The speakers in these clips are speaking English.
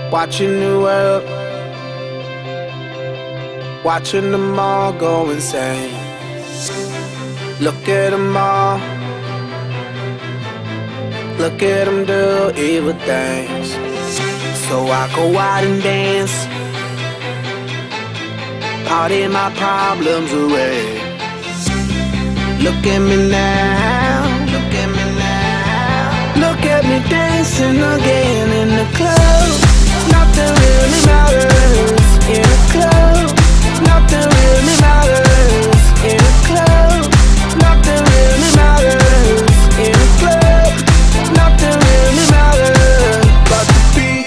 Watching the world, watching them all go insane. Look at them all, look at them do evil things. So I go out and dance, party my problems away. Look at me now, look at me now. Look at me dancing again in the club. Nothing really matters in a club. Nothing really matters in a club. Nothing really matters in a club. Nothing really matters but the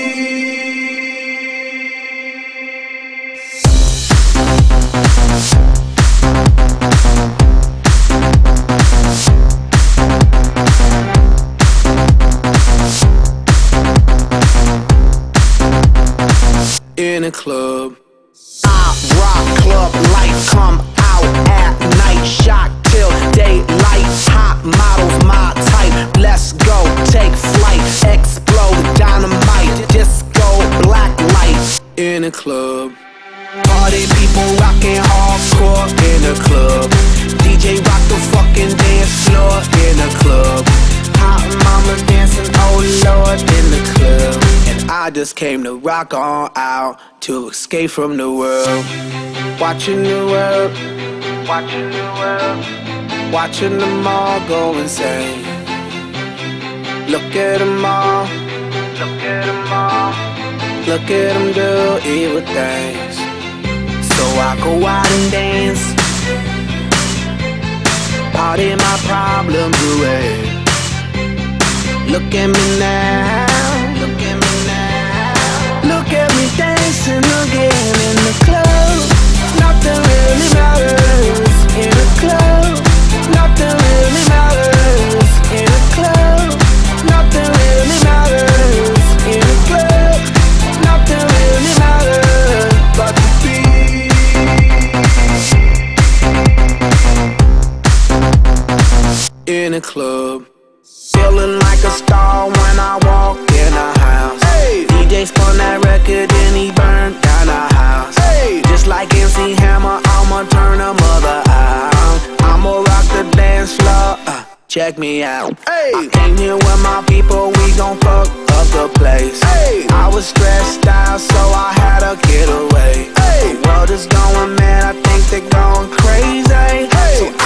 in a club. I rock club life, come out at night, shock till daylight. Hot models, my type. Let's go, take flight, explode, dynamite, disco, black light. In a club. Party people rockin' hardcore in a club. DJ rock the fucking dance floor in a club. Hot mama dancing, oh Lord, in the club. And I just came to rock on out, to escape from the world. Watching the world, watching the world, watching them all go insane. Look at them all, look at them all, look at them do evil things. So I go out and dance, party my problems away. Look at me now, look at me now. Look at me dancing again in the club. Nothing really matters in a club. Nothing really matters in a club. Nothing really matters in a club. Nothing really matters but the beat. In a club. Feeling like a star when I walk in a house. Hey. DJ spun that record and he burned down the house. Hey. Just like MC Hammer, I'ma turn a mother out. I'ma rock the dance floor, check me out. Hey. I came here with my people, we gon' fuck up the place. Hey. I was stressed out, so I had to get away. Hey. The world is going mad, I think they're going crazy. Hey. So